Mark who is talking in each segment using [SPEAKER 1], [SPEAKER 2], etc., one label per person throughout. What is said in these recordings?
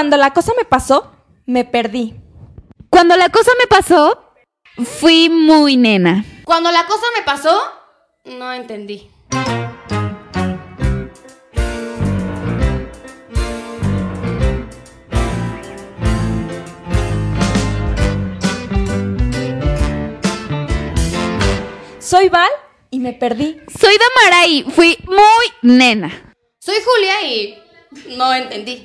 [SPEAKER 1] Cuando la cosa me pasó, me perdí.
[SPEAKER 2] Cuando la cosa me pasó, fui muy nena.
[SPEAKER 3] Cuando la cosa me pasó, no entendí.
[SPEAKER 1] Soy Val y me perdí.
[SPEAKER 2] Soy Damara y fui muy nena.
[SPEAKER 3] Soy Julia y no entendí.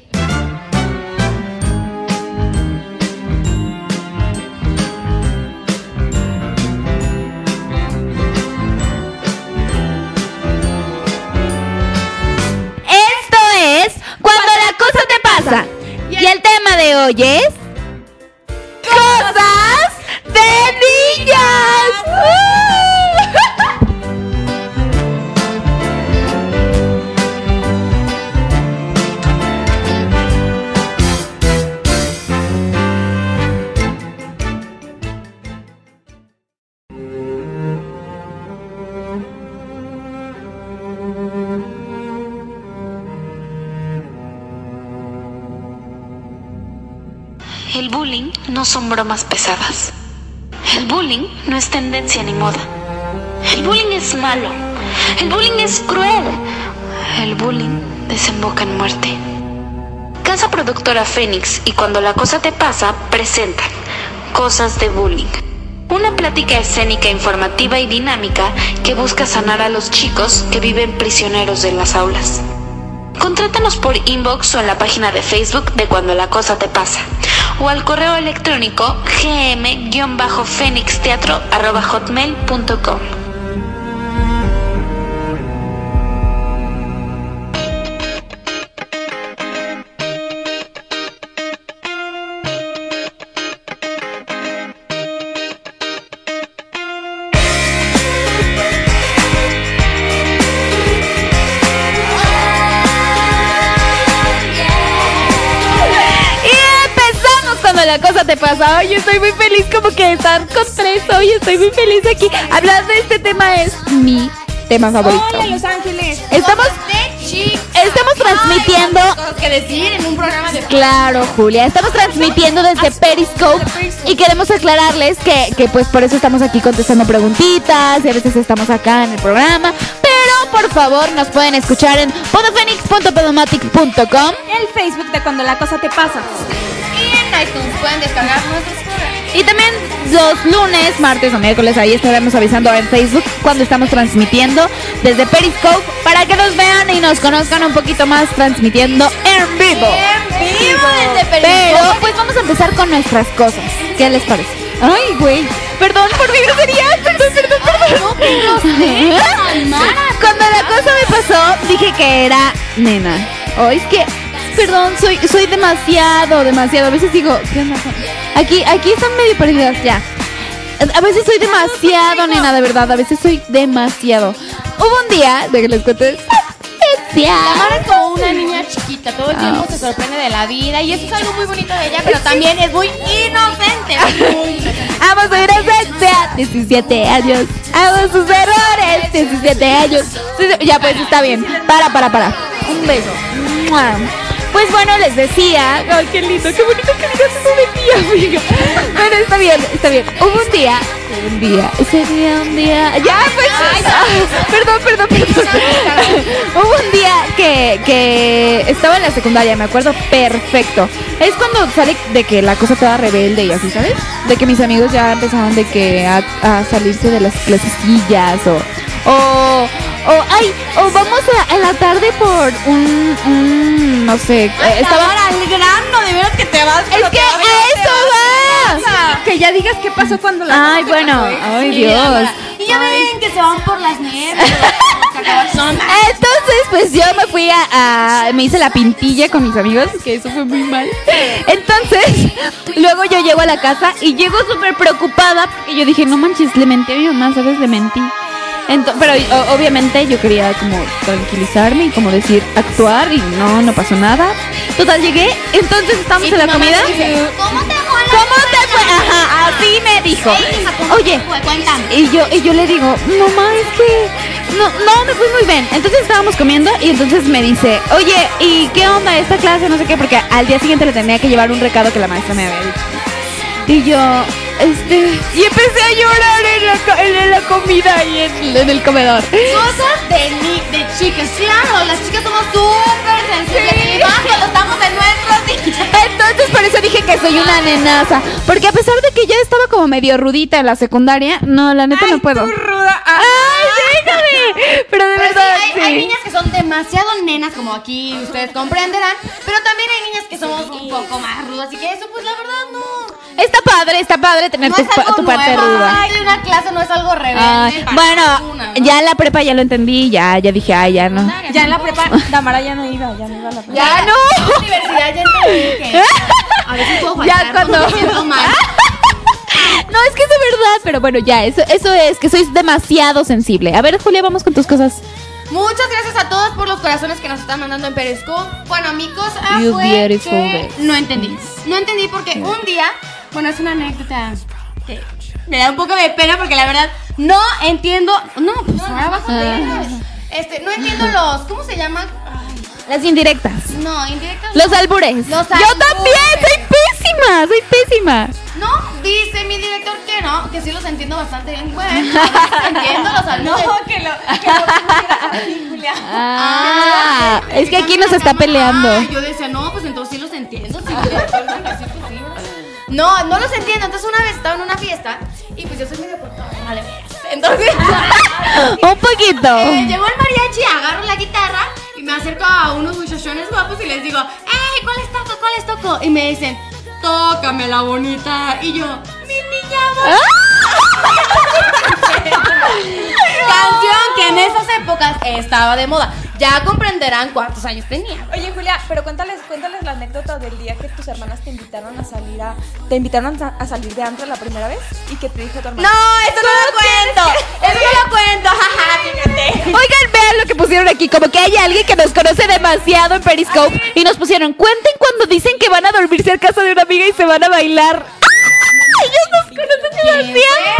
[SPEAKER 2] Esto es Cuando la cosa te pasa. Y el tema de hoy es Cosas de niñas.
[SPEAKER 4] El bullying no son bromas pesadas. El bullying no es tendencia ni moda. El bullying es malo. El bullying es cruel. El bullying desemboca en muerte. Casa Productora Fénix y Cuando la cosa te pasa presentan Cosas de Bullying. Una plática escénica, informativa y dinámica que busca sanar a los chicos que viven prisioneros de las aulas. Contrátanos por inbox o en la página de Facebook de Cuando la cosa te pasa, o al correo electrónico gm-fenixteatro@hotmail.com.
[SPEAKER 2] La cosa te pasa. Hoy estoy muy feliz como que de estar con tres. Hoy estoy muy feliz aquí. Hablar de este tema es mi tema favorito.
[SPEAKER 1] Hola, Los Ángeles.
[SPEAKER 2] Estamos transmitiendo.
[SPEAKER 3] Cosas que decir en un programa de...
[SPEAKER 2] Claro, Julia. Estamos transmitiendo desde Periscope y queremos aclararles que pues por eso estamos aquí contestando preguntitas y a veces estamos acá en el programa. Pero por favor nos pueden escuchar en podofenix.podomatic.com,
[SPEAKER 1] El Facebook de Cuando la cosa te pasa.
[SPEAKER 3] Y en iTunes pueden descargar nuestros programas.
[SPEAKER 2] y también los lunes, martes o miércoles ahí estaremos avisando en Facebook cuando estamos transmitiendo desde Periscope para que nos vean y nos conozcan un poquito más transmitiendo en vivo.
[SPEAKER 3] desde Periscope.
[SPEAKER 2] Pero pues vamos a empezar con nuestras cosas. ¿Qué les parece? Ay, güey. Perdón por mi grosería. Perdón.
[SPEAKER 3] No, qué grosera,
[SPEAKER 2] Cuando la cosa me pasó, dije que era nena. Oh, es que, perdón, soy demasiado. A veces digo, ¿qué onda? Aquí están medio perdidas ya. A veces soy demasiado nena, de verdad. A veces soy demasiado. Hubo un día, de que les cuente.
[SPEAKER 3] La Mara es como una niña chiquita, todo el tiempo se sorprende de la vida y eso es algo muy bonito de ella, pero también es muy inocente.
[SPEAKER 2] Amo su inocencia, 17 años. Amo sus errores, 17 años. Ya pues está bien. Para. Un beso. ¡Mua! Pues bueno, les decía. Ay, qué lindo, qué bonito que digas eso de ti, amiga. Bueno, está bien. Hubo un día. Ya, pues. Perdón. Hubo un día que estaba en la secundaria, me acuerdo perfecto. Es cuando sale de que la cosa toda rebelde y así, ¿sabes? De que mis amigos ya empezaron de que a salirse de las clasecillas o vamos a la tarde por un no sé, estaba
[SPEAKER 3] al grano, de veras que te vas.
[SPEAKER 2] Es que a eso va.
[SPEAKER 1] Que ya digas qué pasó cuando la...
[SPEAKER 2] Ay, bueno, ay Dios.
[SPEAKER 3] Y ya me ven que se van por las nieves.
[SPEAKER 2] Entonces, pues yo me fui me hice la pintilla con mis amigos, que eso fue muy mal. Entonces, luego yo llego a la casa y llego súper preocupada porque yo dije, no manches, le mentí a mi mamá, ¿sabes? Le mentí. Pero obviamente yo quería como tranquilizarme y como decir, actuar y no pasó nada. Total, llegué, entonces estamos en la comida.
[SPEAKER 3] Dice, ¿Cómo te fue?
[SPEAKER 2] Ajá, así me dijo. Oye,
[SPEAKER 3] Cuéntame.
[SPEAKER 2] y yo le digo, mamá, es que No, me fui muy bien. Entonces estábamos comiendo y entonces me dice, oye, ¿y qué onda esta clase? No sé qué, porque al día siguiente le tenía que llevar un recado que la maestra me había dicho. Y yo, y empecé a llorar en la comida y en el comedor.
[SPEAKER 3] Cosas de chicas, claro, las chicas somos súper sensibles y más cuando estamos en nuestros días.
[SPEAKER 2] Entonces por eso dije que soy una nenaza. Porque a pesar de que ya estaba como medio rudita en la secundaria, no, la neta no puedo.
[SPEAKER 1] Tú ruda.
[SPEAKER 2] ¡Ay, déjame! Pero de verdad,
[SPEAKER 3] sí, hay niñas que son demasiado nenas, como aquí ustedes comprenderán, pero también hay niñas que somos un poco más rudas, así que eso pues la verdad no.
[SPEAKER 2] Está padre tener
[SPEAKER 3] No es algo
[SPEAKER 2] tu parte
[SPEAKER 3] nuevo,
[SPEAKER 2] ruda.
[SPEAKER 3] de una clase no es algo rebelde.
[SPEAKER 2] Ay,
[SPEAKER 3] para
[SPEAKER 2] bueno,
[SPEAKER 3] ninguna, ¿no?
[SPEAKER 2] ya en la prepa ya lo entendí, ya dije, ay, ya no.
[SPEAKER 1] Ya en la prepa, Damara ya no iba a la prepa.
[SPEAKER 2] ¡Ya no!
[SPEAKER 3] En la universidad ya entendí que a veces puedo
[SPEAKER 2] Ya
[SPEAKER 3] faltar
[SPEAKER 2] cuando-
[SPEAKER 3] me siento mal.
[SPEAKER 2] No, es que es de verdad, pero bueno, ya, eso es que soy demasiado sensible. A ver, Julia, vamos con tus cosas.
[SPEAKER 3] Muchas gracias a todos por los corazones que nos están mandando en Periscope. Bueno, mi cosa
[SPEAKER 2] You
[SPEAKER 3] fue
[SPEAKER 2] beautiful
[SPEAKER 3] que
[SPEAKER 2] bitch.
[SPEAKER 3] no entendí porque un día, bueno, es una anécdota que me da un poco de pena porque la verdad no entiendo. No, pues ahora vas a ver. No entiendo los, ¿cómo se llaman?
[SPEAKER 2] Las indirectas.
[SPEAKER 3] No, indirectas.
[SPEAKER 2] Los albures.
[SPEAKER 3] Los
[SPEAKER 2] Yo
[SPEAKER 3] albures.
[SPEAKER 2] también, soy pésima.
[SPEAKER 3] No, dice mi director que no, que sí los entiendo bastante bien. Bueno, a veces entiendo los albures.
[SPEAKER 1] No, que lo pusieras así, Julia.
[SPEAKER 2] Ah, es que aquí nos está peleando.
[SPEAKER 3] Ah, yo decía, no, pues entonces sí los entiendo. Sí, el director dijo que sí, pues sí. No los entiendo. Entonces una vez estaba en una fiesta y pues yo soy medio portada. Vale, entonces
[SPEAKER 2] Un poquito.
[SPEAKER 3] llegó el mariachi, agarro la guitarra y me acerco a unos muchachones guapos y les digo, ¡Ey! ¿Cuál toco? Y me dicen, tócame la bonita. Y yo, mi niña canción que en esas épocas estaba de moda. Ya comprenderán cuántos años tenía.
[SPEAKER 1] Oye, Julia, pero cuéntales la anécdota del día que tus hermanas te invitaron a salir de antro la primera vez y que te dijo tu hermana.
[SPEAKER 3] No, eso no lo cuento, jaja, fíjate.
[SPEAKER 2] Oigan, vean lo que pusieron aquí. Como que hay alguien que nos conoce demasiado en Periscope. Y nos pusieron, cuenten cuando dicen que van a dormirse a casa de una amiga y se van a bailar. Ellos nos conocen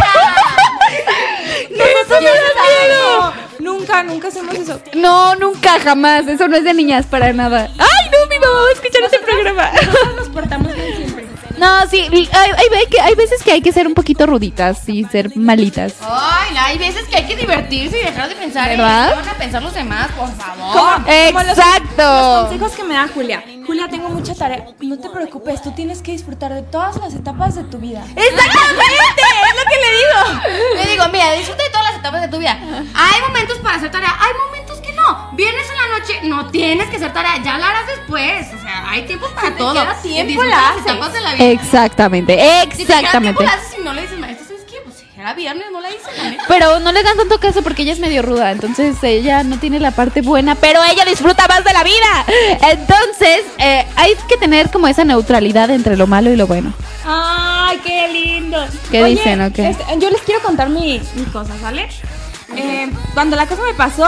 [SPEAKER 2] demasiado.
[SPEAKER 1] Nunca hacemos eso.
[SPEAKER 2] No, nunca, jamás. Eso no es de niñas para nada. Ay, no, mi mamá va a escuchar este programa.
[SPEAKER 1] Nos portamos bien siempre.
[SPEAKER 2] No, sí, hay veces que hay que ser un poquito ruditas y ser malitas.
[SPEAKER 3] Ay, hay veces que hay que divertirse y dejar de pensar
[SPEAKER 2] ¿Verdad?
[SPEAKER 3] en qué van a pensar los demás, por favor.
[SPEAKER 1] Como los
[SPEAKER 2] Exacto.
[SPEAKER 1] consejos que me da Julia. Julia, tengo mucha tarea. No te preocupes, tú tienes que disfrutar de todas las etapas de tu vida.
[SPEAKER 3] Exactamente, es lo que le digo. Le digo, mira, disfruta de todas las etapas de tu vida. Hay momentos para hacer tarea, hay momentos que no. Vienes en la noche, no tienes que hacer tarea, ya la harás después. O sea, hay tiempo para todo.
[SPEAKER 1] queda tiempo,
[SPEAKER 3] Disfruta
[SPEAKER 1] la
[SPEAKER 3] las
[SPEAKER 1] haces.
[SPEAKER 3] etapas de la vida.
[SPEAKER 2] Exactamente,
[SPEAKER 3] Si te queda tiempo,
[SPEAKER 2] exactamente.
[SPEAKER 3] la haces y no le dices, maestro, ¿sabes qué? Pues era viernes, no la hice, la neta.
[SPEAKER 2] Pero no le dan tanto caso porque ella es medio ruda, entonces ella no tiene la parte buena, pero ella disfruta más de la vida. Entonces hay que tener como esa neutralidad entre lo malo y lo bueno.
[SPEAKER 1] Ay, qué lindo.
[SPEAKER 2] ¿Qué dicen o qué?
[SPEAKER 1] Yo les quiero contar mi cosa, ¿sale? Cuando la cosa me pasó.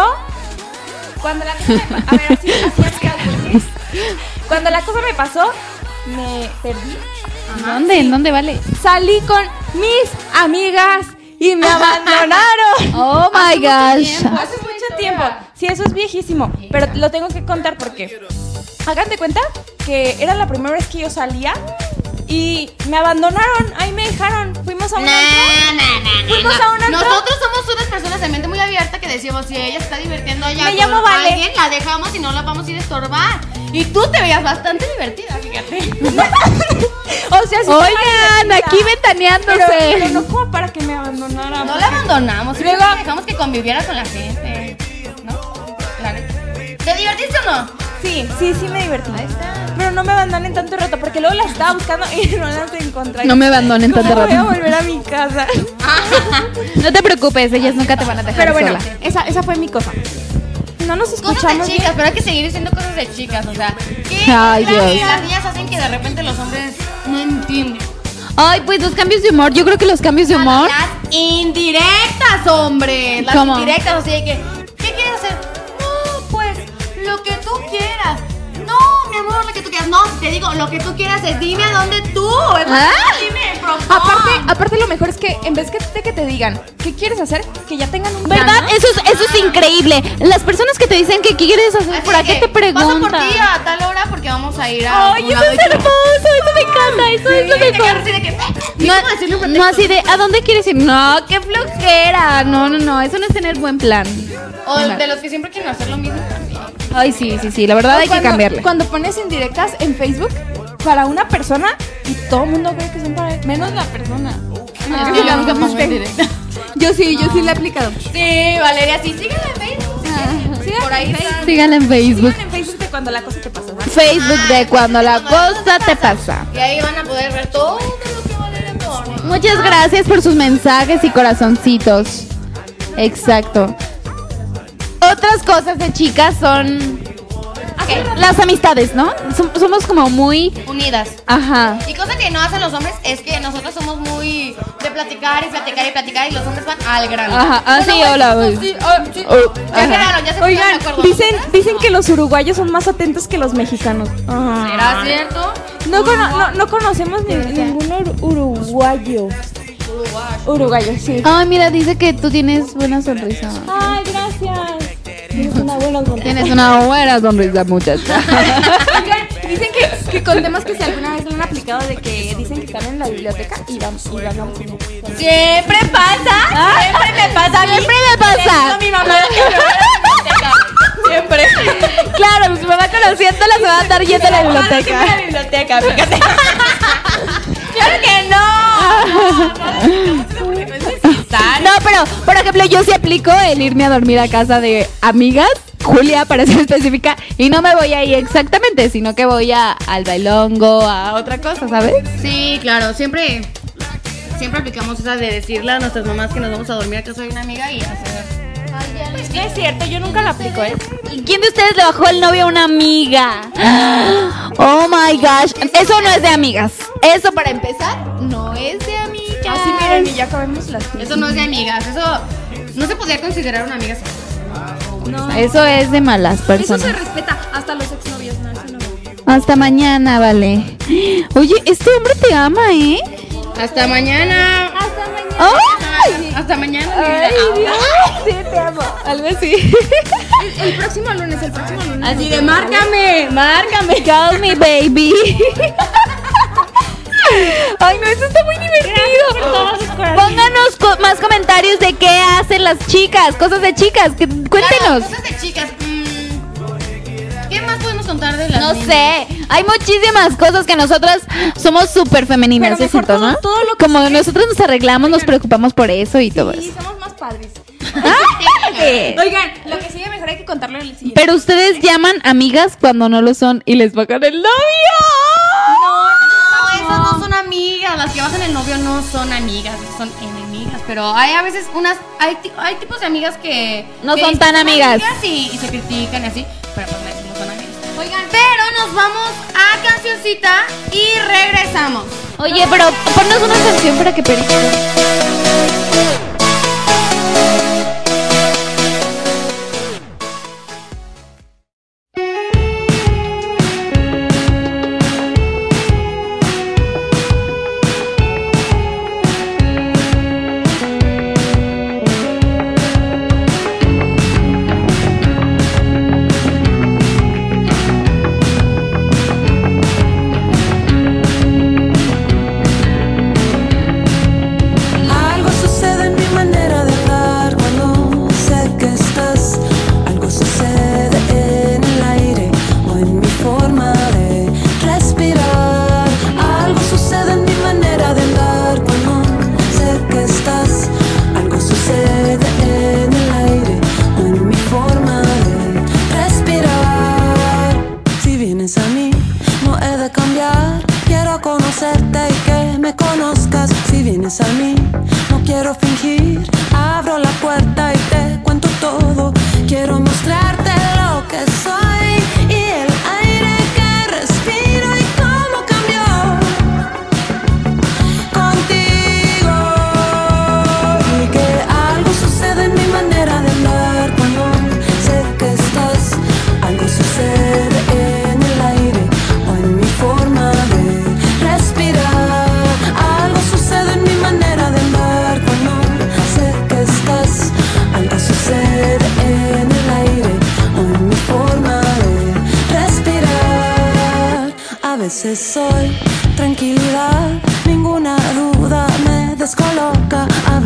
[SPEAKER 1] A ver, así es. Cuando la cosa me pasó, me perdí.
[SPEAKER 2] ¿Dónde? ¿En dónde vale?
[SPEAKER 1] Salí con mis amigas y me abandonaron.
[SPEAKER 2] Oh my gosh.
[SPEAKER 1] Hace mucho tiempo. Sí, eso es viejísimo. Pero lo tengo que contar porque hagan de cuenta que era la primera vez que yo salía y me abandonaron. Ahí me dejaron. Fuimos a un antro. Fuimos a un antro.
[SPEAKER 3] Nosotros somos unas personas de mente muy abierta que decimos, si ella se está divirtiendo allá
[SPEAKER 1] Me
[SPEAKER 3] con
[SPEAKER 1] llamo Vale.
[SPEAKER 3] alguien, la dejamos y no la vamos a ir a estorbar. Y tú te veías bastante divertida, fíjate.
[SPEAKER 1] O sea, sí.
[SPEAKER 2] Oigan, aquí ventaneándose.
[SPEAKER 1] Pero no como para que me abandonaran.
[SPEAKER 3] No la abandonamos,
[SPEAKER 1] Luego-
[SPEAKER 3] simplemente dejamos que conviviera con la gente, ¿no? La neta. ¿Te divertiste o no?
[SPEAKER 1] Sí, me divertí. Pero no me abandonen tanto rato porque luego las estaba buscando y no las encontré.
[SPEAKER 2] No me abandonen tanto
[SPEAKER 1] ¿Cómo voy a
[SPEAKER 2] rato.
[SPEAKER 1] volver a mi casa?
[SPEAKER 2] No te preocupes, ellas nunca te van a dejar
[SPEAKER 1] Pero bueno,
[SPEAKER 2] sola.
[SPEAKER 1] esa fue mi cosa. No nos
[SPEAKER 3] Cosas
[SPEAKER 1] escuchamos
[SPEAKER 3] de chicas, pero hay que seguir diciendo cosas de chicas, o sea, ¿qué
[SPEAKER 2] Ay,
[SPEAKER 3] es la que
[SPEAKER 2] Dios.
[SPEAKER 3] las niñas hacen que de repente los hombres no entienden?
[SPEAKER 2] Ay, pues los cambios de humor. Yo creo que los cambios de humor.
[SPEAKER 3] Las indirectas, hombre. Las
[SPEAKER 2] ¿Cómo?
[SPEAKER 3] indirectas, así de que, ¿qué quieres hacer? No, pues, lo que tú quieras. No, mi amor, lo que tú quieras. No, te digo, lo que tú quieras es dime a dónde tú.
[SPEAKER 2] ¿Ah?
[SPEAKER 3] Dime, por favor.
[SPEAKER 1] Aparte lo mejor es que en vez de que te te digan qué quieres hacer, que ya tengan un plan,
[SPEAKER 2] ¿Verdad?
[SPEAKER 1] ¿no?
[SPEAKER 2] Eso es increíble. Las personas que te dicen que qué quieres hacer,
[SPEAKER 3] Así
[SPEAKER 2] ¿para
[SPEAKER 3] que
[SPEAKER 2] qué te preguntan?
[SPEAKER 3] paso por ti a tal hora porque vamos a ir a
[SPEAKER 2] Ay,
[SPEAKER 3] un
[SPEAKER 2] eso
[SPEAKER 3] lado
[SPEAKER 2] es
[SPEAKER 3] y tú-
[SPEAKER 2] hermoso, eso me encanta, eso es lo
[SPEAKER 3] Sí, te
[SPEAKER 2] mejor.
[SPEAKER 3] quedas así de que,
[SPEAKER 2] No,
[SPEAKER 3] ¿cómo decirle un
[SPEAKER 2] no
[SPEAKER 3] pretexto?
[SPEAKER 2] así de, ¿a dónde quieres ir? No, qué flojera. No, eso no es tener buen plan.
[SPEAKER 3] O de los que siempre quieren hacer lo mismo también.
[SPEAKER 2] Ay, sí, la verdad
[SPEAKER 1] O
[SPEAKER 2] hay que
[SPEAKER 1] cuando-
[SPEAKER 2] cambiarle.
[SPEAKER 1] Cuando pones indirectas en Facebook para una persona y todo el mundo cree que son para él, menos la persona.
[SPEAKER 3] Es que yo nunca pongo en directa.
[SPEAKER 2] Yo sí le he aplicado.
[SPEAKER 3] Sí, Valeria, sí, síguela en Facebook.
[SPEAKER 1] Sí,
[SPEAKER 3] Por ahí está.
[SPEAKER 2] Síganla en Facebook.
[SPEAKER 1] en Facebook de cuando la cosa te pasa, ¿verdad?
[SPEAKER 2] Facebook de cuando la cosa te pasa.
[SPEAKER 3] Y ahí van a poder ver todo lo que Valeria pone.
[SPEAKER 2] Muchas gracias por sus mensajes y corazoncitos. Exacto. Otras cosas de chicas son las amistades, ¿no? Somos como muy...
[SPEAKER 3] Unidas.
[SPEAKER 2] Ajá.
[SPEAKER 3] Y cosa que no hacen los hombres es que nosotros somos muy de platicar y platicar y platicar y los hombres van al grano.
[SPEAKER 2] Ajá, ah, sí, hola.
[SPEAKER 3] Sí,
[SPEAKER 2] sí.
[SPEAKER 3] Ya
[SPEAKER 2] Ajá.
[SPEAKER 3] quedaron, ya se pusieron
[SPEAKER 1] Oigan,
[SPEAKER 3] de acuerdo.
[SPEAKER 1] dicen que los uruguayos son más atentos que los mexicanos.
[SPEAKER 3] ¿Será cierto?
[SPEAKER 1] No conocemos ningún uruguayo. Uruguayo, sí.
[SPEAKER 2] Ay, mira, dice que tú tienes buena sonrisa.
[SPEAKER 1] Ay, gracias. Tienes una buena sonrisa.
[SPEAKER 2] Tienes una buena sonrisa, muchacha.
[SPEAKER 1] Oigan, dicen que contemos que si alguna vez lo han aplicado de que dicen que están en la biblioteca y van a
[SPEAKER 3] Siempre pasa. Siempre me pasa.
[SPEAKER 2] Siempre me pasa.
[SPEAKER 3] Mi mamá que me va a la biblioteca. Siempre.
[SPEAKER 2] Claro, su mamá conociéndola se va a estar yendo a la biblioteca.
[SPEAKER 3] La biblioteca, fíjate. Claro que no.
[SPEAKER 2] No, pero, por ejemplo, yo sí aplico el irme a dormir a casa de amigas, Julia, para ser específica, y no me voy ahí exactamente, sino que voy al bailongo, a otra cosa, ¿sabes?
[SPEAKER 3] Sí, claro, siempre aplicamos esa de decirle a nuestras mamás que nos vamos a dormir a casa de una amiga y hacer.
[SPEAKER 1] Pues no es cierto, yo nunca lo aplico, ¿eh?
[SPEAKER 2] ¿Y quién de ustedes le bajó el novio a una amiga? Oh my gosh, eso no es de amigas. Eso para empezar, no es de amigas.
[SPEAKER 1] Así miren, y ya acabemos las
[SPEAKER 3] Eso no es de amigas, eso no se podría considerar una amiga.
[SPEAKER 2] Eso es de malas
[SPEAKER 1] Eso
[SPEAKER 2] personas.
[SPEAKER 1] se respeta hasta los exnovios, no, eso no.
[SPEAKER 2] Hasta mañana, vale. Oye, este hombre te ama, ¿eh?
[SPEAKER 3] Hasta mañana.
[SPEAKER 2] ¡Ay!
[SPEAKER 3] Hasta mañana.
[SPEAKER 2] Ay, Dios. Sí, te amo. Algo así.
[SPEAKER 1] El próximo lunes.
[SPEAKER 3] Así de márcame.
[SPEAKER 2] Call me, baby. Ay, no, eso está muy divertido. Pónganos más comentarios de qué hacen las chicas, cosas de chicas. Cuéntenos.
[SPEAKER 3] Claro, cosas de chicas. ¿Qué más podemos contar de las
[SPEAKER 2] No
[SPEAKER 3] niñas?
[SPEAKER 2] sé, hay muchísimas cosas que nosotras somos súper femeninas,
[SPEAKER 1] Pero
[SPEAKER 2] ¿es
[SPEAKER 1] mejor
[SPEAKER 2] cierto, no?
[SPEAKER 1] todo lo que
[SPEAKER 2] Como nosotros nos arreglamos, nos preocupamos por eso y todo
[SPEAKER 1] Sí,
[SPEAKER 2] eso.
[SPEAKER 1] somos más padres.
[SPEAKER 2] Sí.
[SPEAKER 1] Oigan, lo que sigue mejor hay que contarlo en el siguiente.
[SPEAKER 2] Pero ustedes llaman amigas cuando no lo son y les bajan el novio.
[SPEAKER 3] No, esas no son amigas. Las que bajan el novio no son amigas, son enemigas. Pero hay a veces hay tipos de amigas que
[SPEAKER 2] No
[SPEAKER 3] que
[SPEAKER 2] son
[SPEAKER 3] dicen
[SPEAKER 2] tan amigas.
[SPEAKER 3] y se critican y así. Pero pues no son amigas. Oigan, pero nos vamos a cancioncita y regresamos.
[SPEAKER 2] Oye, pero ponnos una canción para que Perico.
[SPEAKER 5] Algo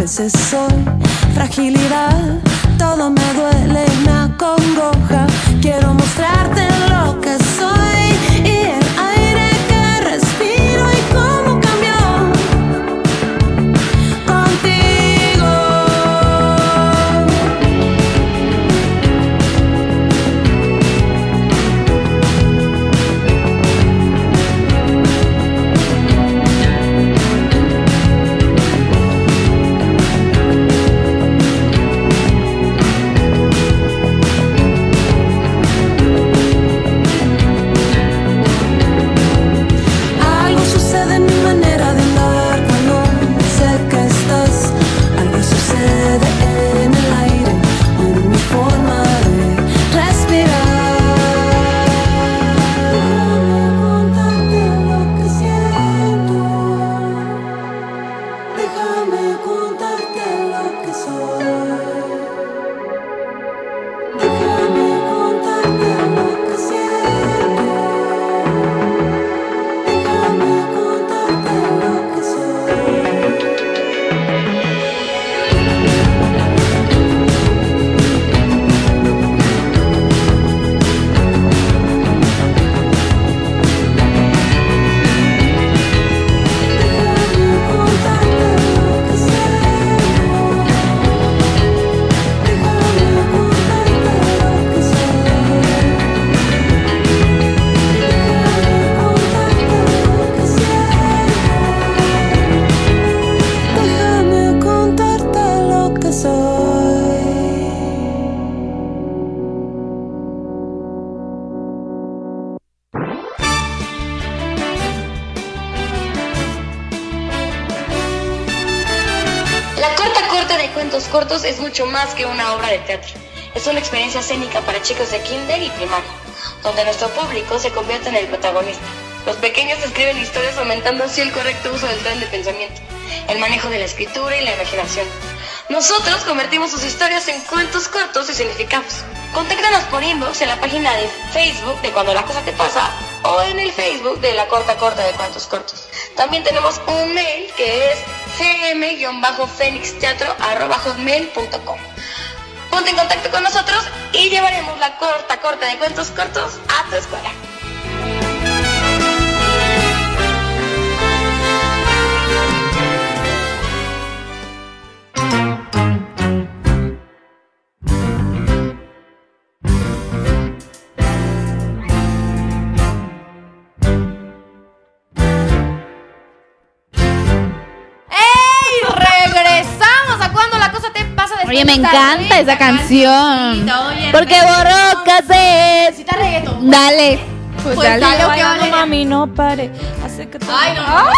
[SPEAKER 5] veces soy fragilidad. Todo me duele y me acongoja. Quiero mostrarte lo que soy y el aire que respiro y cómo cambió contigo.
[SPEAKER 4] Cuentos cortos es mucho más que una obra de teatro. Es una experiencia escénica para chicos de kinder y primaria, donde nuestro público se convierte en el protagonista. Los pequeños escriben historias fomentando así el correcto uso del tren de pensamiento, el manejo de la escritura y la imaginación. Nosotros convertimos sus historias en cuentos cortos y significados. Contáctanos por inbox en la página de Facebook de Cuando la Cosa Te Pasa o en el Facebook de La Corta de Cuentos Cortos. También tenemos un mail que es cm-fenixteatro@hotmail.com. Ponte en contacto con nosotros y llevaremos la corta de cuentos cortos a tu escuela.
[SPEAKER 2] Oye, me encanta esa canción. Porque borrocas es.
[SPEAKER 3] Necesita reggaetón.
[SPEAKER 2] Dale. Pues dale.
[SPEAKER 1] Ay, no, mami, no pare. Hace que todo.
[SPEAKER 3] Ay, no.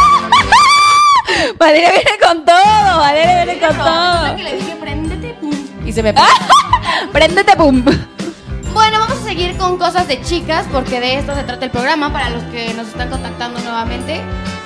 [SPEAKER 1] Valeria viene con todo. Valeria viene con todo.
[SPEAKER 3] Que le dije, préndete, pum.
[SPEAKER 1] Y se me
[SPEAKER 2] Préndete, pum.
[SPEAKER 3] Bueno, vamos a seguir con cosas de chicas, porque de esto se trata el programa. Para los que nos están contactando nuevamente,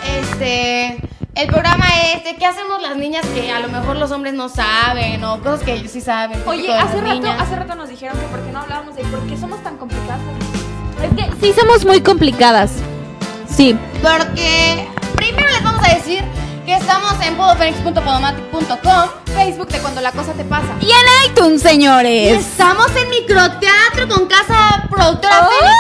[SPEAKER 3] el programa es de qué hacemos las niñas que a lo mejor los hombres no saben, o cosas que ellos sí saben.
[SPEAKER 1] Oye, hace rato nos dijeron que por qué no hablábamos de por qué somos tan complicadas.
[SPEAKER 2] Es que sí somos muy complicadas. Sí.
[SPEAKER 3] Porque primero les vamos a decir que estamos en podofenix.podomatic.com, Facebook de Cuando la Cosa Te Pasa.
[SPEAKER 2] Y en iTunes, señores.
[SPEAKER 3] Estamos en microteatro con Casa Productora Fenix,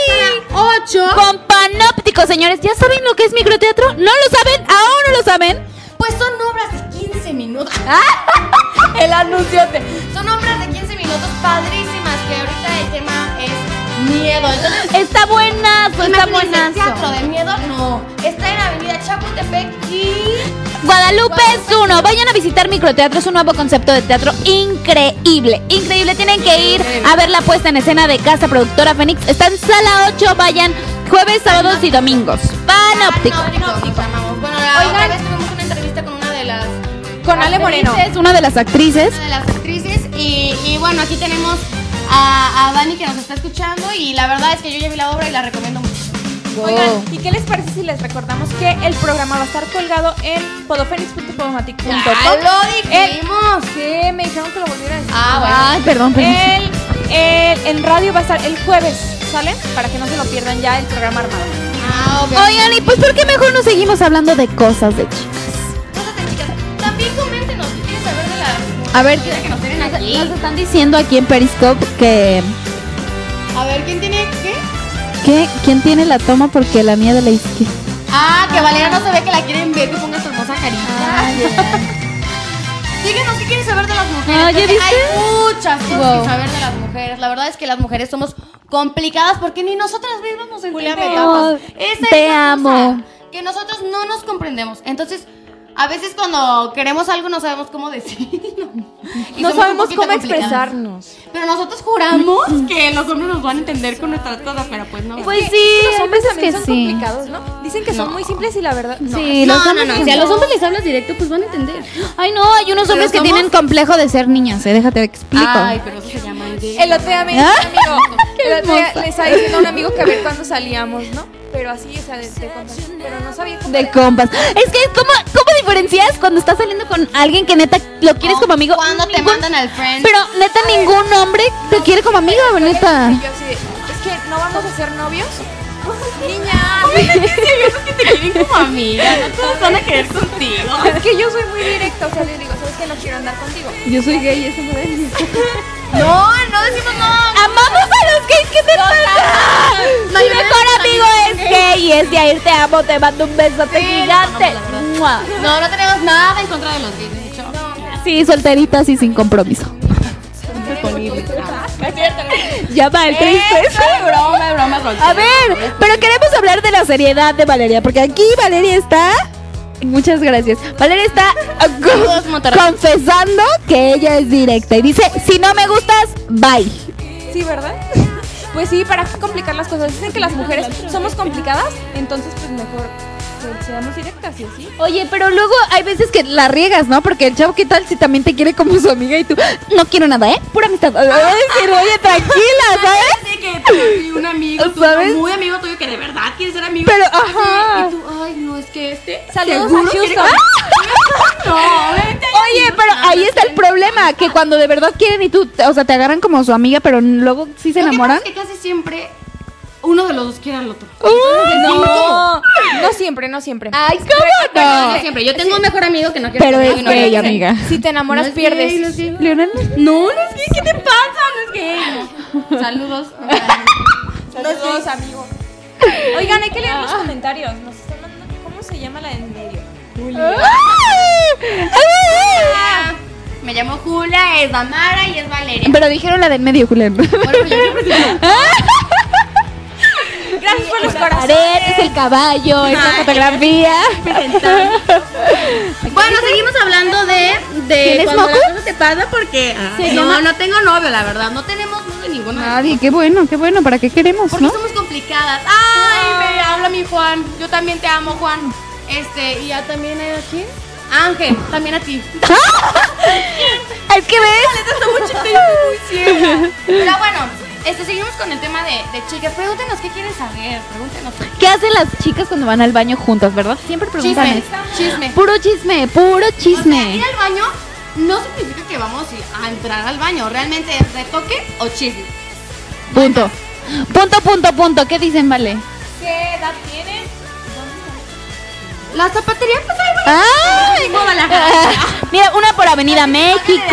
[SPEAKER 3] 8.
[SPEAKER 2] Con Panóptico, señores. ¿Ya saben lo que es microteatro? ¿No lo saben? ¿Aún no lo saben?
[SPEAKER 3] Pues son obras de 15 minutos.
[SPEAKER 1] El anunciote.
[SPEAKER 3] Son obras de 15 minutos padrísimas, que ahorita el tema es miedo. Entonces,
[SPEAKER 2] está buenazo, está buenazo.
[SPEAKER 3] Teatro de miedo, no. Está en Avenida Chapultepec y
[SPEAKER 2] Guadalupe es uno. Vayan a visitar microteatro, es un nuevo concepto de teatro increíble. Increíble, tienen que ir a ver la puesta en escena de Casa Productora Fénix. Está en sala 8, vayan jueves, sábados y domingos. Panóptico.
[SPEAKER 3] Bueno, la otra vez tuvimos una entrevista con una de las...
[SPEAKER 1] Con Ale Moreno.
[SPEAKER 2] Es una de las actrices.
[SPEAKER 3] Y bueno, aquí tenemos a Dani que nos está escuchando, y la verdad es que yo ya vi la obra y la recomiendo mucho.
[SPEAKER 2] Wow.
[SPEAKER 1] Oigan, ¿y qué les parece si les recordamos que el programa va a estar colgado en podofenix.podomatic.com?
[SPEAKER 3] ¡Ya lo dijimos!
[SPEAKER 1] Sí, me dijeron que lo volviera a decir.
[SPEAKER 2] Ay, perdón.
[SPEAKER 1] En radio va a estar el jueves, ¿sale? Para que no se lo pierdan ya el programa armado.
[SPEAKER 2] Oigan, y pues ¿por qué mejor no seguimos hablando de cosas de chicas?
[SPEAKER 3] Cosas de chicas. También coméntenos si quieren
[SPEAKER 2] A ver,
[SPEAKER 3] Que nos tienen aquí.
[SPEAKER 2] nos están diciendo aquí en Periscope que...
[SPEAKER 3] A ver, ¿quién tiene qué?
[SPEAKER 2] ¿Quién tiene la toma? Porque la mía de la izquierda.
[SPEAKER 3] Ah, que Valeria no se ve, que la quieren ver, que ponga su hermosa carita. Díganos qué quieren saber de las mujeres.
[SPEAKER 2] Ah, ¿ya
[SPEAKER 3] porque
[SPEAKER 2] viste?
[SPEAKER 3] hay muchas cosas
[SPEAKER 2] Wow.
[SPEAKER 3] que saber de las mujeres. La verdad es que las mujeres somos complicadas porque ni nosotras mismas nos entendemos.
[SPEAKER 2] Oh,
[SPEAKER 3] Esa
[SPEAKER 2] te
[SPEAKER 3] es la
[SPEAKER 2] amo.
[SPEAKER 3] cosa, que nosotros no nos comprendemos. Entonces, a veces cuando queremos algo no sabemos cómo decirlo. Y
[SPEAKER 1] No
[SPEAKER 3] somos un
[SPEAKER 1] sabemos
[SPEAKER 3] poquito
[SPEAKER 1] cómo
[SPEAKER 3] complicadas.
[SPEAKER 1] expresarnos.
[SPEAKER 3] Pero nosotros juramos que los hombres nos van a entender con nuestras cosas, pero pues no.
[SPEAKER 2] Pues
[SPEAKER 1] Que
[SPEAKER 2] sí,
[SPEAKER 1] los
[SPEAKER 2] hay
[SPEAKER 1] hombres
[SPEAKER 2] veces
[SPEAKER 1] también
[SPEAKER 2] que
[SPEAKER 1] son
[SPEAKER 2] sí.
[SPEAKER 1] complicados, ¿no? Dicen que son muy simples y la verdad no.
[SPEAKER 2] Sí,
[SPEAKER 3] no,
[SPEAKER 2] los
[SPEAKER 3] no,
[SPEAKER 2] hombres
[SPEAKER 3] no,
[SPEAKER 2] que
[SPEAKER 3] si a
[SPEAKER 2] no.
[SPEAKER 3] los hombres les hablas directo, pues van a entender.
[SPEAKER 2] Ay, no, hay unos hombres que
[SPEAKER 3] somos-
[SPEAKER 2] tienen complejo de ser niñas, déjate te explico.
[SPEAKER 3] Ay, pero eso se llama gay.
[SPEAKER 1] El otro día me dijo
[SPEAKER 2] ¿Ah?
[SPEAKER 1] un amigo,
[SPEAKER 2] Qué
[SPEAKER 1] el otro día
[SPEAKER 2] hermosa.
[SPEAKER 1] le estaba diciendo a un amigo que a ver cuándo salíamos, ¿no? Pero así, o sea, de compas, pero no sabía cómo
[SPEAKER 2] De
[SPEAKER 1] era.
[SPEAKER 2] compas. Es que, ¿cómo diferencias cuando estás saliendo con alguien que neta lo quieres como amigo?
[SPEAKER 3] Cuando te
[SPEAKER 2] Ningún-
[SPEAKER 3] mandan al friend.
[SPEAKER 2] Pero neta ningún hombre te quiere como amigo, neta.
[SPEAKER 1] Y yo así de, es que no vamos a ser novios. Niña,
[SPEAKER 3] que te quieren como amiga, no todos van a querer contigo.
[SPEAKER 1] es que yo soy muy directa, o sea, le digo, ¿sabes que no quiero andar contigo?
[SPEAKER 2] Yo soy gay, eso me
[SPEAKER 3] No, no decimos nada.
[SPEAKER 2] ¡Amamos a los gays! ¿Qué te pasa? Mi mejor amigo es gay y es Yair, te amo, te mando un besote
[SPEAKER 3] Sí,
[SPEAKER 2] gigante.
[SPEAKER 3] nos amamos, la verdad.
[SPEAKER 2] ¡Mua!
[SPEAKER 3] No, no tenemos nada en contra de los gays, de hecho.
[SPEAKER 2] Sí, solteritas y sin compromiso. Llama el triste.
[SPEAKER 3] Es broma,
[SPEAKER 2] A ver, pero queremos hablar de la seriedad de Valeria, porque aquí Valeria está... Muchas gracias. Valeria está
[SPEAKER 3] Saludos, Monterrey.
[SPEAKER 2] confesando que ella es directa y dice, si no me gustas, bye.
[SPEAKER 1] Sí, ¿verdad? Pues sí, para qué complicar las cosas. Dicen que las mujeres somos complicadas, entonces pues mejor que seamos directas y así.
[SPEAKER 2] Oye, pero luego hay veces que la riegas, ¿no? Porque el chavo, ¿qué tal si también te quiere como su amiga y tú, no quiero nada, ¿eh? Pura amistad. Voy a decir, oye, tranquila, ¿sabes?
[SPEAKER 3] Sí, que tú, un amigo tuyo,
[SPEAKER 2] ¿Sabes?
[SPEAKER 3] muy amigo tuyo que de verdad quiere ser amigo.
[SPEAKER 2] Pero,
[SPEAKER 3] Así,
[SPEAKER 2] ajá.
[SPEAKER 3] Y tú, ay, no, es que
[SPEAKER 1] Saludos
[SPEAKER 3] seguro
[SPEAKER 1] a
[SPEAKER 3] quiere
[SPEAKER 1] Houston.
[SPEAKER 3] No, vete.
[SPEAKER 2] Oye, pero ahí está el problema, que cuando de verdad quieren y tú, o sea, te agarran como su amiga, pero luego sí se
[SPEAKER 3] Lo que
[SPEAKER 2] enamoran.
[SPEAKER 3] pasa es que casi siempre uno de los dos quiere al otro.
[SPEAKER 1] No, no siempre, no siempre.
[SPEAKER 2] Ay, ¿cómo
[SPEAKER 3] No
[SPEAKER 2] no?
[SPEAKER 3] siempre. Yo tengo un mejor amigo que no quiere
[SPEAKER 2] Pero
[SPEAKER 3] conmigo
[SPEAKER 2] es
[SPEAKER 3] y no
[SPEAKER 2] gay,
[SPEAKER 3] quiere.
[SPEAKER 2] amiga.
[SPEAKER 1] Si te enamoras,
[SPEAKER 3] No es
[SPEAKER 1] pierdes.
[SPEAKER 3] gay, no es gay.
[SPEAKER 2] Leonel,
[SPEAKER 3] No, no es gay. ¿Qué te pasa? No es gay. Saludos.
[SPEAKER 1] Saludos, amigo. Oigan, hay que leer los comentarios. Nos están mandando, ¿cómo se llama la en medio?
[SPEAKER 3] Me llamo Julia, es Damara y es Valeria.
[SPEAKER 2] Pero dijeron la del medio, Julián.
[SPEAKER 3] Bueno, pues yo quiero presentar.
[SPEAKER 1] Gracias por los
[SPEAKER 2] Pared,
[SPEAKER 1] corazones.
[SPEAKER 2] es el caballo, es la
[SPEAKER 3] Ay.
[SPEAKER 2] fotografía.
[SPEAKER 3] Bueno, seguimos hablando de
[SPEAKER 2] ¿Tienes
[SPEAKER 3] cuando
[SPEAKER 2] moco?
[SPEAKER 3] la cosa te pasa porque
[SPEAKER 2] Se
[SPEAKER 3] no,
[SPEAKER 2] llama-
[SPEAKER 3] no tengo novio, la verdad. No tenemos novio ninguno.
[SPEAKER 2] Nadie, qué bueno, ¿para qué queremos,
[SPEAKER 3] Porque
[SPEAKER 2] no?
[SPEAKER 3] somos complicadas. Ay, me habla mi Juan. Yo también te amo, Juan. Y ya también hay aquí. Ángel, también a ti.
[SPEAKER 2] Es que ves.
[SPEAKER 3] Pero bueno, seguimos con el tema de chicas. Pregúntenos qué quieren saber. Pregúntenos.
[SPEAKER 2] ¿Qué hacen las chicas cuando van al baño juntas, verdad? Siempre preguntan
[SPEAKER 3] Chisme,
[SPEAKER 2] eso.
[SPEAKER 3] chisme.
[SPEAKER 2] Puro chisme, puro
[SPEAKER 3] O sea,
[SPEAKER 2] chisme.
[SPEAKER 3] ir al baño no significa que vamos a entrar al baño. Realmente es retoque o chisme.
[SPEAKER 2] Punto. Punto. ¿Qué dicen, vale?
[SPEAKER 1] ¿Qué edad tienen?
[SPEAKER 3] La zapatería, pues ahí va.
[SPEAKER 2] ¡Ay! Mira, una por Avenida México.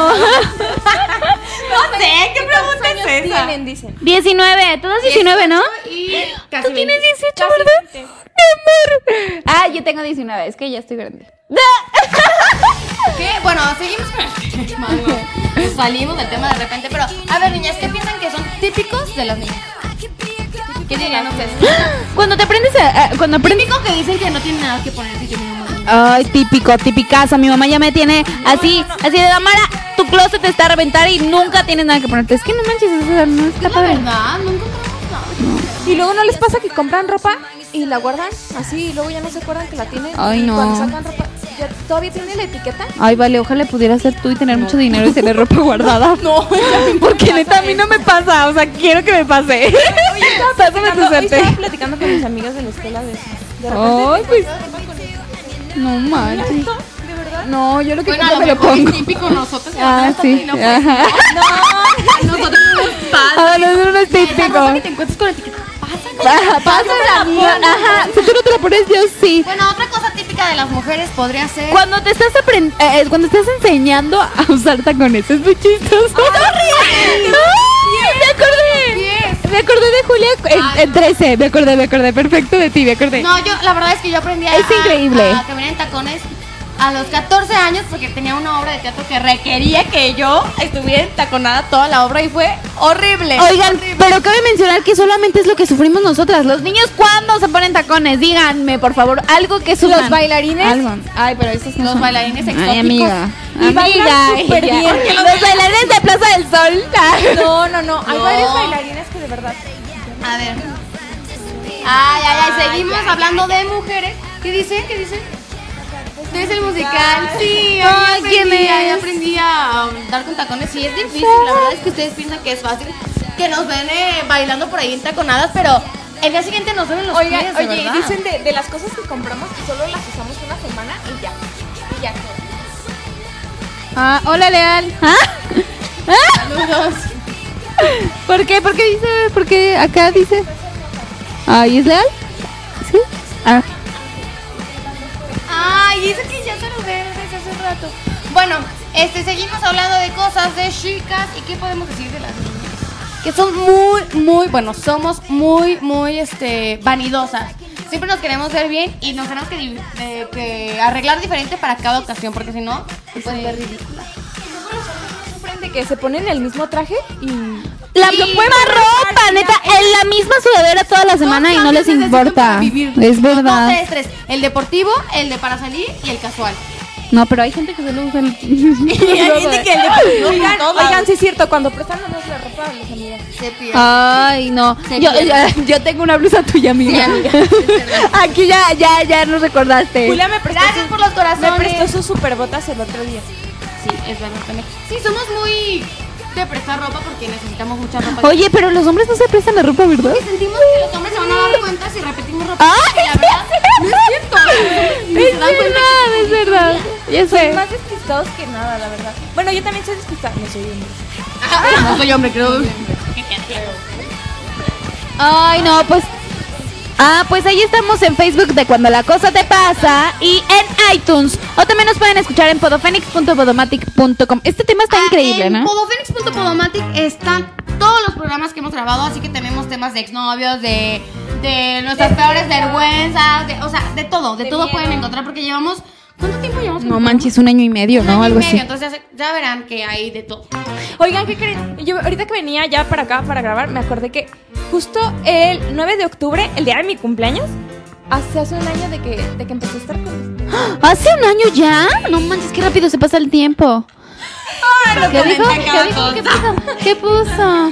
[SPEAKER 3] No sé, ¿qué pregunta
[SPEAKER 1] ¿Cuántos
[SPEAKER 3] es
[SPEAKER 1] años
[SPEAKER 3] esa?
[SPEAKER 1] tienen, dicen?
[SPEAKER 2] 19, todos 19, ¿no?
[SPEAKER 3] Y casi
[SPEAKER 2] Tú tienes
[SPEAKER 3] 20.
[SPEAKER 2] 18,
[SPEAKER 1] Casi
[SPEAKER 2] ¿verdad?
[SPEAKER 1] 20.
[SPEAKER 2] Mi amor. Ah, yo tengo 19, es que ya estoy grande.
[SPEAKER 3] ¿Qué? Bueno, seguimos con el tema. Nos salimos del tema de repente, pero a ver, niñas, ¿qué piensan que son típicos de las niñas? ¿Qué dirían ustedes?
[SPEAKER 2] Cuando te aprendes cuando aprendes.
[SPEAKER 3] Típico que dicen que no tienen nada que poner si tienen un
[SPEAKER 2] Ay, tipicazo. Mi mamá ya me tiene así de Damara, tu closet está a reventar y nunca tienes nada que ponerte. Es que no manches, o sea, no está
[SPEAKER 3] La
[SPEAKER 2] padre.
[SPEAKER 3] verdad, nunca compramos nada.
[SPEAKER 1] Y luego no les pasa que compran ropa y la guardan así y luego ya no se acuerdan que la tienen.
[SPEAKER 2] Ay,
[SPEAKER 1] y
[SPEAKER 2] no.
[SPEAKER 1] Cuando sacan ropa, ¿todavía tiene la etiqueta?
[SPEAKER 2] Ay, vale, ojalá pudiera ser tú y tener mucho dinero y tener ropa guardada.
[SPEAKER 1] No,
[SPEAKER 2] Porque neta a mí no me pasa, o sea, quiero que me pase. Pásame tu
[SPEAKER 1] Hoy
[SPEAKER 2] suerte.
[SPEAKER 1] estaba platicando con mis amigas de la escuela de repente.
[SPEAKER 2] Ay, pues. No manches.
[SPEAKER 1] De verdad.
[SPEAKER 2] No, yo lo que
[SPEAKER 3] Bueno, a
[SPEAKER 2] compro
[SPEAKER 3] lo
[SPEAKER 2] me lo
[SPEAKER 3] mejor es
[SPEAKER 2] pongo.
[SPEAKER 3] típico nosotros que
[SPEAKER 2] Ah,
[SPEAKER 3] nos
[SPEAKER 2] sí.
[SPEAKER 3] y no, pues,
[SPEAKER 2] Ajá.
[SPEAKER 3] nosotros nos pasa.
[SPEAKER 2] Ah, no, no es
[SPEAKER 3] Esa
[SPEAKER 2] típico.
[SPEAKER 3] ropa que te encuentras con etiqueta. Pasa.
[SPEAKER 2] Ajá, pasa la mía. Ajá, si tú no te la pones, yo sí.
[SPEAKER 3] Bueno, otra cosa típica típica de las mujeres podría ser...
[SPEAKER 2] Cuando te estás cuando estás enseñando a usar tacones, es muy chistoso. Me acordé de Julia en 13. Me acordé perfecto de ti, me acordé.
[SPEAKER 3] No, la verdad es que yo aprendí
[SPEAKER 2] Es increíble.
[SPEAKER 3] a caminar en tacones a los 14 años porque tenía una obra de teatro que requería que yo estuviera entaconada toda la obra y fue horrible.
[SPEAKER 2] Oigan, pero cabe mencionar que solamente es lo que sufrimos nosotras. Los niños, ¿cuándo se ponen tacones? Díganme, por favor, algo que sufran.
[SPEAKER 1] Los bailarines.
[SPEAKER 2] Algo.
[SPEAKER 1] Ay, pero esos no
[SPEAKER 3] Los
[SPEAKER 1] son.
[SPEAKER 3] bailarines exóticos.
[SPEAKER 2] Ay, amiga.
[SPEAKER 1] Y bailan súper
[SPEAKER 2] ella.
[SPEAKER 1] bien.
[SPEAKER 2] Los bailarines de Plaza del Sol.
[SPEAKER 1] No. Hay
[SPEAKER 3] No.
[SPEAKER 1] varios bailarines que de verdad.
[SPEAKER 3] A ver. Ay, seguimos hablando de mujeres. ¿Qué dice? Es el musical, sí.
[SPEAKER 2] Ay, ¿quién es?
[SPEAKER 3] Aprendí a dar con tacones. Sí, es difícil. La verdad es que ustedes piensan que es fácil. Que nos ven bailando por ahí en taconadas, pero el día siguiente nos ven los pies, de
[SPEAKER 1] Oye,
[SPEAKER 3] verdad.
[SPEAKER 1] dicen de las cosas que compramos que solo las usamos una semana y ya.
[SPEAKER 2] Hola, Leal.
[SPEAKER 3] Saludos.
[SPEAKER 2] ¿Por qué? ¿Por qué dice? ¿Por qué acá dice? ¿Y es Leal? Sí.
[SPEAKER 3] Ay, dice que ya se lo ve desde hace rato. Bueno, seguimos hablando de cosas de chicas. ¿Y qué podemos decir de las niñas? Que son somos muy vanidosas. Siempre nos queremos ver bien y nos tenemos que arreglar diferente para cada ocasión, porque si no, pues es ridícula.
[SPEAKER 1] Sufren de que se ponen el mismo traje y...
[SPEAKER 2] La misma ropa, neta, en la misma sudadera toda la semana y no les importa. Es verdad.
[SPEAKER 3] Tres. El deportivo, el de para salir y el casual.
[SPEAKER 2] No, pero hay gente que se lo usa.
[SPEAKER 3] Y hay gente que el deportivo
[SPEAKER 1] Oigan, sí es cierto, cuando prestan la ropa a los amigos.
[SPEAKER 3] se pierde.
[SPEAKER 2] Ay, no.
[SPEAKER 3] Se
[SPEAKER 2] Yo tengo una blusa tuya, amiga.
[SPEAKER 3] Sí, amiga, es verdad.
[SPEAKER 2] Aquí ya nos recordaste.
[SPEAKER 1] Julia me prestó
[SPEAKER 3] Gracias por los corazones.
[SPEAKER 1] Me prestó sus super botas el otro día.
[SPEAKER 3] Sí, es verdad también. Sí, somos muy de prestar ropa porque necesitamos mucha ropa.
[SPEAKER 2] Oye, pero los hombres no se prestan la ropa, ¿verdad?
[SPEAKER 3] Porque sentimos que los hombres se van a dar cuenta si repetimos ropa. Y la verdad, no es cierto. Ni se dan cuenta que
[SPEAKER 2] Es verdad. Ya
[SPEAKER 1] Son
[SPEAKER 2] sé.
[SPEAKER 1] más despistados que nada, la verdad. Bueno, yo también soy despistada. No soy hombre.
[SPEAKER 3] no soy hombre, creo.
[SPEAKER 2] Ay, no, pues. Pues ahí estamos en Facebook de Cuando la Cosa Te Pasa y en iTunes. O también nos pueden escuchar en podofenix.podomatic.com. Este tema está increíble,
[SPEAKER 3] en
[SPEAKER 2] ¿no?
[SPEAKER 3] podofenix.podomatic están todos los programas que hemos grabado, así que tenemos temas de exnovios, de nuestras peores vergüenzas, de todo pueden encontrar porque llevamos... ¿Cuánto tiempo llevamos?
[SPEAKER 2] No manches, 1 año y medio,
[SPEAKER 3] Un
[SPEAKER 2] ¿no?
[SPEAKER 3] año y
[SPEAKER 2] Algo
[SPEAKER 3] medio,
[SPEAKER 2] así.
[SPEAKER 3] entonces ya verán que hay de todo.
[SPEAKER 1] Oigan, ¿qué creen? Yo ahorita que venía ya para acá para grabar, me acordé que justo el 9 de octubre, el día de mi cumpleaños, hace un año de que empecé a estar con...
[SPEAKER 2] ¿Hace un año ya? No manches, qué rápido se pasa el tiempo. ¿Qué dijo? ¿Qué puso?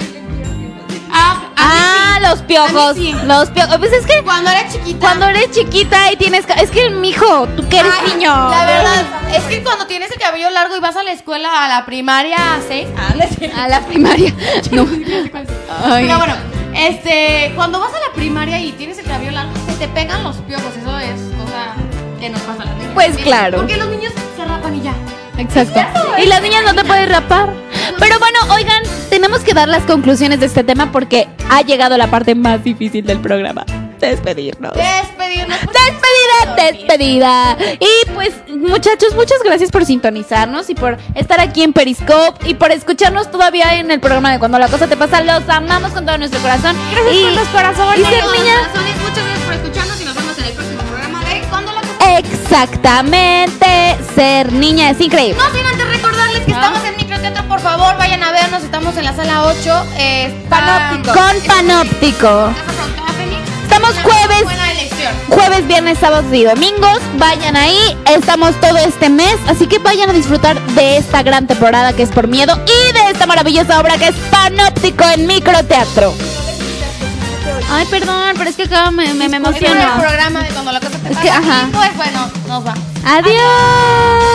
[SPEAKER 2] Los piojos.
[SPEAKER 3] A mí sí.
[SPEAKER 2] Los piojos. Pues es que
[SPEAKER 3] Cuando era chiquita.
[SPEAKER 2] cuando eres chiquita y tienes... Es que, mijo, tú que eres
[SPEAKER 3] Ay,
[SPEAKER 2] niño.
[SPEAKER 3] La verdad, es que cuando tienes el cabello largo y vas a la escuela, a la primaria, ¿sí?
[SPEAKER 2] A la primaria. No. Ay.
[SPEAKER 3] Pero bueno, cuando vas a la primaria y tienes el cabello largo, se te pegan los piojos. Eso es cosa que nos pasa a las niñas.
[SPEAKER 2] Pues
[SPEAKER 3] ¿sí?
[SPEAKER 2] claro.
[SPEAKER 3] Porque los niños se rapan y ya.
[SPEAKER 2] Exacto. Y las niñas no te puedes rapar. Pero bueno, oigan, tenemos que dar las conclusiones de este tema porque ha llegado la parte más difícil del programa. Despedirnos.
[SPEAKER 3] Despedirnos.
[SPEAKER 2] Despedida. Y pues, muchachos, muchas gracias por sintonizarnos y por estar aquí en Periscope y por escucharnos todavía en el programa de Cuando la Cosa Te Pasa. Los amamos con todo nuestro corazón.
[SPEAKER 1] Gracias por los corazones.
[SPEAKER 2] Y ser niña.
[SPEAKER 3] Muchas gracias por escucharnos y nos vemos en el próximo programa de Cuando la Cosa.
[SPEAKER 2] Exactamente. Ser niña es increíble.
[SPEAKER 3] No sin antes recordarles que estamos en Microteatro, por favor, vayan a vernos. Estamos en la sala 8.
[SPEAKER 1] Panóptico.
[SPEAKER 2] Con Panóptico. Estamos
[SPEAKER 3] Buena elección.
[SPEAKER 2] jueves, viernes, sábados y domingos. Vayan ahí, estamos todo este mes. Así que vayan a disfrutar de esta gran temporada que es Por Miedo y de esta maravillosa obra que es Panóptico en Microteatro. Ay, perdón, pero es que acá me
[SPEAKER 3] Es el
[SPEAKER 2] emociona.
[SPEAKER 3] programa de Cuando la Cosa Te
[SPEAKER 2] Es
[SPEAKER 3] Pasa.
[SPEAKER 2] que, ajá.
[SPEAKER 3] Y pues bueno, nos va.
[SPEAKER 2] Adiós.